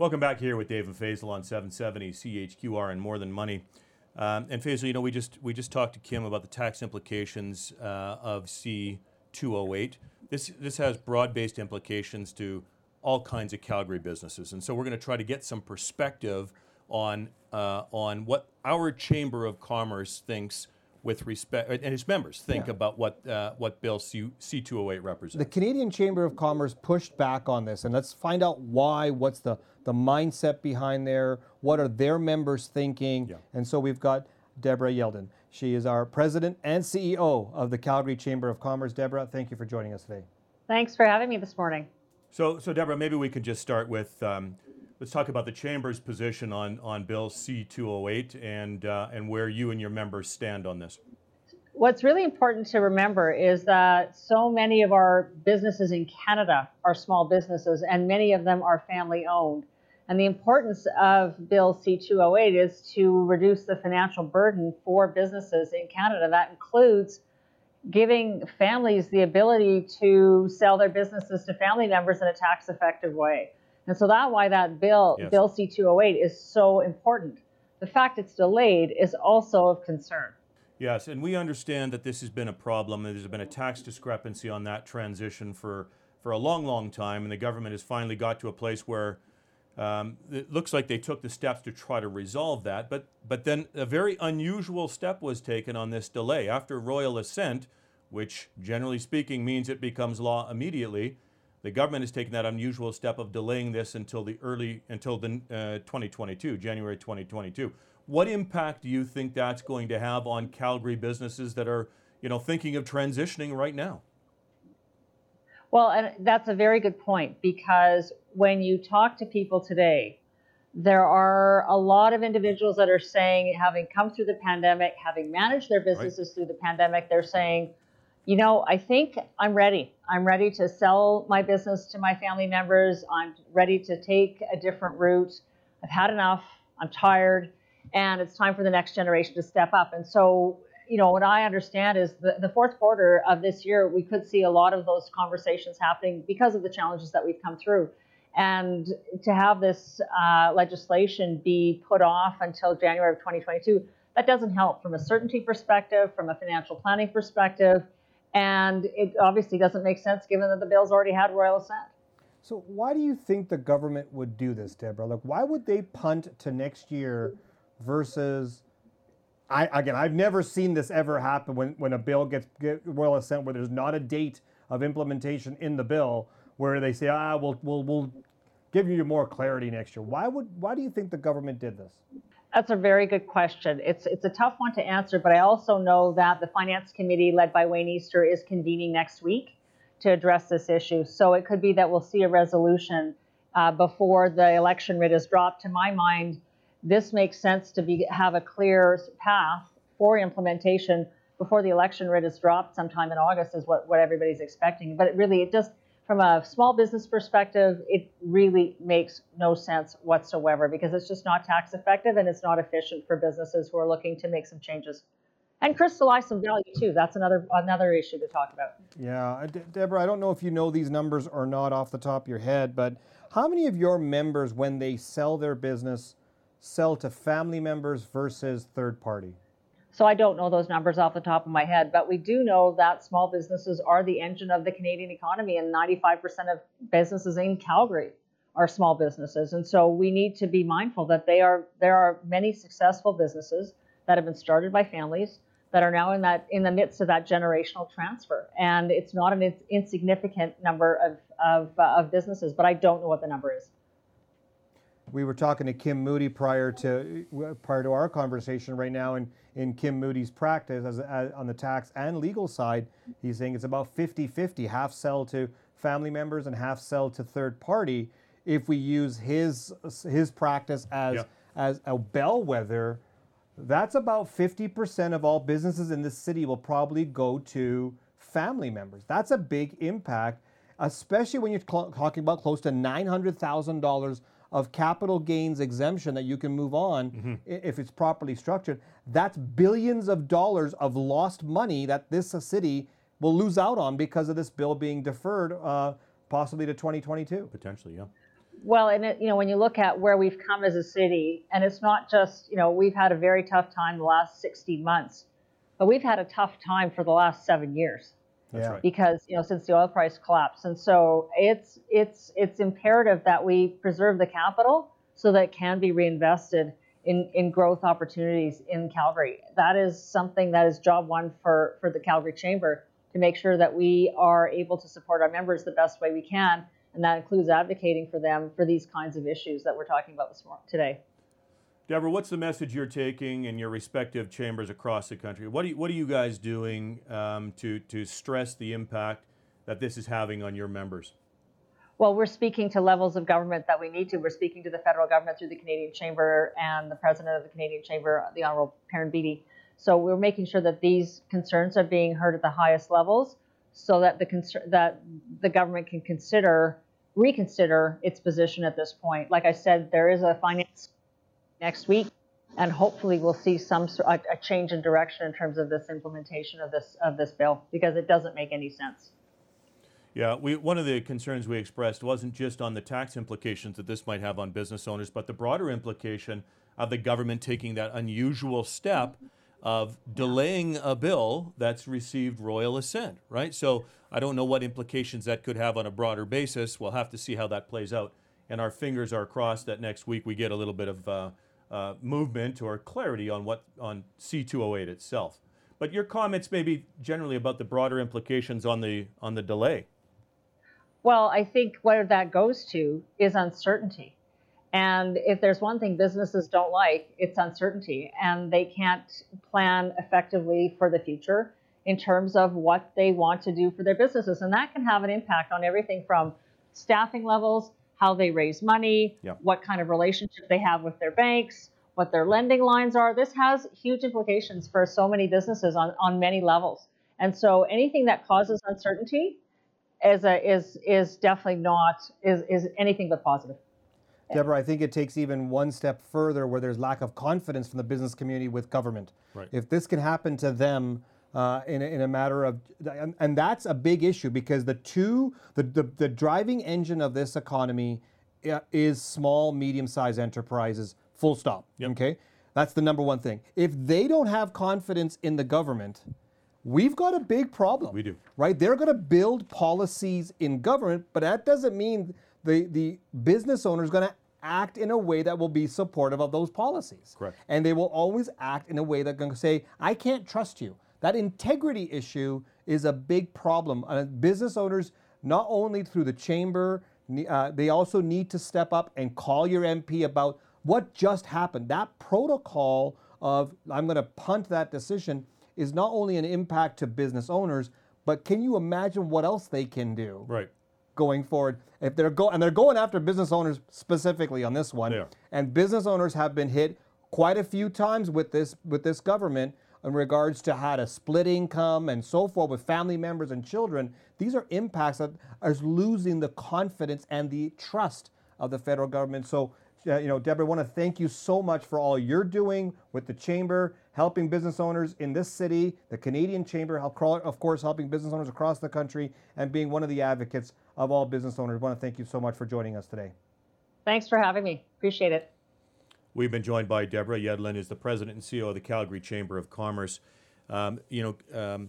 Welcome back here with Dave and Faisal on 770 CHQR and More Than Money. And Faisal, we just talked to Kim about the tax implications of C208. This has broad-based implications to all kinds of Calgary businesses, and so we're going to try to get some perspective on what our Chamber of Commerce thinks with respect, and its members think about what Bill C208 represents. The Canadian Chamber of Commerce pushed back on this, and let's find out why. What's the mindset behind there? What are their members thinking? Yeah. And so we've got Deborah Yeldon. She is our president and CEO of the Calgary Chamber of Commerce. Deborah, thank you for joining us today. Thanks for having me this morning. So Deborah, maybe we could just start with let's talk about the Chamber's position on Bill C208 and where you and your members stand on this. What's really important to remember is that so many of our businesses in Canada are small businesses, and many of them are family owned. And the importance of Bill C208 is to reduce the financial burden for businesses in Canada. That includes giving families the ability to sell their businesses to family members in a tax-effective way. And so that's why that bill, yes, Bill C208, is so important. The fact it's delayed is also of concern. Yes, and we understand that this has been a problem. There's been a tax discrepancy on that transition for a long, long time, and the government has finally got to a place where it looks like they took the steps to try to resolve that. But then a very unusual step was taken on this delay. After royal assent, which generally speaking means it becomes law immediately, the government has taken that unusual step of delaying this until 2022, January 2022. What impact do you think that's going to have on Calgary businesses that are, thinking of transitioning right now? Well, and that's a very good point, because when you talk to people today, there are a lot of individuals that are saying, having come through the pandemic, having managed their businesses through the pandemic, they're saying, I think I'm ready. I'm ready to sell my business to my family members. I'm ready to take a different route. I've had enough. I'm tired. And it's time for the next generation to step up. And so, what I understand is the fourth quarter of this year, we could see a lot of those conversations happening because of the challenges that we've come through. And to have this legislation be put off until January of 2022, that doesn't help from a certainty perspective, from a financial planning perspective. And it obviously doesn't make sense given that the bill's already had royal assent. So why do you think the government would do this, Deborah? Like, why would they punt to next year versus, I've never seen this ever happen when a bill gets royal assent where there's not a date of implementation in the bill, where they say, we'll give you more clarity next year. Why do you think the government did this? That's a very good question. It's a tough one to answer, but I also know that the Finance Committee led by Wayne Easter is convening next week to address this issue. So it could be that we'll see a resolution before the election writ is dropped. To my mind, this makes sense to have a clear path for implementation before the election writ is dropped sometime in August is what everybody's expecting. But it just, from a small business perspective, it really makes no sense whatsoever, because it's just not tax effective and it's not efficient for businesses who are looking to make some changes and crystallize some value too. That's another issue to talk about. Yeah, Deborah, I don't know if you know these numbers or not off the top of your head, but how many of your members, when they sell their business, sell to family members versus third party? So I don't know those numbers off the top of my head, but we do know that small businesses are the engine of the Canadian economy, and 95% of businesses in Calgary are small businesses. And so we need to be mindful that there are many successful businesses that have been started by families that are now in the midst of that generational transfer. And it's not an insignificant number of businesses, but I don't know what the number is. We were talking to Kim Moody prior to our conversation right now, and in Kim Moody's practice as on the tax and legal side, he's saying it's about 50-50, half sell to family members and half sell to third party. If we use his practice as a bellwether, that's about 50% of all businesses in this city will probably go to family members. That's a big impact, especially when you're talking about close to $900,000 of capital gains exemption that you can move on if it's properly structured. That's billions of dollars of lost money that this city will lose out on because of this bill being deferred possibly to 2022. Potentially, yeah. Well, and when you look at where we've come as a city, and it's not just, we've had a very tough time the last 16 months, but we've had a tough time for the last 7 years. That's Yeah. right. Because since the oil price collapsed, and so it's imperative that we preserve the capital so that it can be reinvested in growth opportunities in Calgary. That is something that is job one for the Calgary Chamber, to make sure that we are able to support our members the best way we can, and that includes advocating for them for these kinds of issues that we're talking about today. Deborah, what's the message you're taking in your respective chambers across the country? What are you guys doing to stress the impact that this is having on your members? Well, we're speaking to levels of government that we need to. We're speaking to the federal government through the Canadian Chamber and the president of the Canadian Chamber, the Honourable Perrin Beatty. So we're making sure that these concerns are being heard at the highest levels, so that the government can reconsider its position at this point. Like I said, there is a finance next week, and hopefully we'll see a change in direction in terms of this implementation of this bill, because it doesn't make any sense. Yeah, one of the concerns we expressed wasn't just on the tax implications that this might have on business owners, but the broader implication of the government taking that unusual step of delaying a bill that's received royal assent, right? So I don't know what implications that could have on a broader basis. We'll have to see how that plays out. And our fingers are crossed that next week we get a little bit of movement or clarity on C208 itself. But your comments maybe generally about the broader implications on the delay. Well, I think where that goes to is uncertainty. And if there's one thing businesses don't like, it's uncertainty. And they can't plan effectively for the future in terms of what they want to do for their businesses. And that can have an impact on everything from staffing levels, how they raise money, what kind of relationship they have with their banks, what their lending lines are. This has huge implications for so many businesses on many levels. And so anything that causes uncertainty is definitely is anything but positive. Deborah, I think it takes even one step further where there's lack of confidence from the business community with government. Right. If this can happen to them in a matter of, and that's a big issue, because the driving engine of this economy is small, medium-sized enterprises, full stop. Yep. Okay, that's the number one thing. If they don't have confidence in the government, we've got a big problem. We do. Right? They're going to build policies in government, but that doesn't mean the business owner is going to act in a way that will be supportive of those policies. Correct. And they will always act in a way that's going to say, I can't trust you. That integrity issue is a big problem. Business owners, not only through the chamber, they also need to step up and call your MP about what just happened. That protocol of, I'm going to punt that decision, is not only an impact to business owners, but can you imagine what else they can do? Right. Going forward, if they're going after business owners specifically on this one, and business owners have been hit quite a few times with this government in regards to how to split income and so forth with family members and children. These are impacts that are losing the confidence and the trust of the federal government. So, Deborah, I want to thank you so much for all you're doing with the Chamber, helping business owners in this city, the Canadian Chamber, of course, helping business owners across the country, and being one of the advocates of all business owners. I want to thank you so much for joining us today. Thanks for having me. Appreciate it. We've been joined by Deborah Yedlin, who's the president and CEO of the Calgary Chamber of Commerce. Faisal,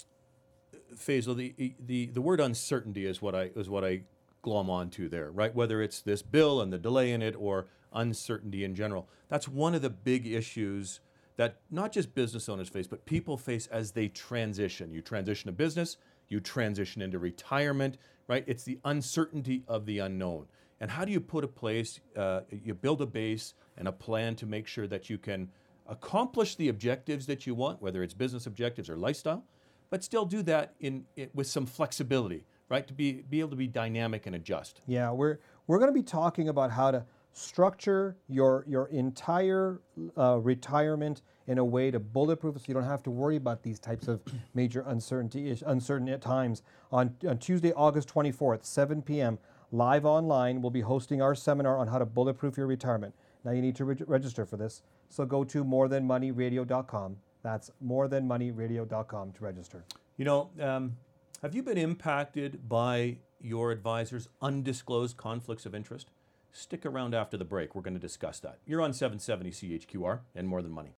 the word uncertainty is what I glom onto there, right? Whether it's this bill and the delay in it or uncertainty in general. That's one of the big issues that not just business owners face, but people face as they transition. You transition to business, you transition into retirement, right? It's the uncertainty of the unknown. And how do you put a place, you build a base and a plan to make sure that you can accomplish the objectives that you want, whether it's business objectives or lifestyle, but still do that with some flexibility, right? To be able to be dynamic and adjust. Yeah, we're going to be talking about how to structure your entire retirement in a way to bulletproof, so you don't have to worry about these types of major uncertain at times. On Tuesday, August 24th, 7 p.m., live online, we'll be hosting our seminar on how to bulletproof your retirement. Now you need to register for this, so go to morethanmoneyradio.com. That's morethanmoneyradio.com to register. Have you been impacted by your advisor's undisclosed conflicts of interest? Stick around after the break. We're going to discuss that. You're on 770 CHQR and More Than Money.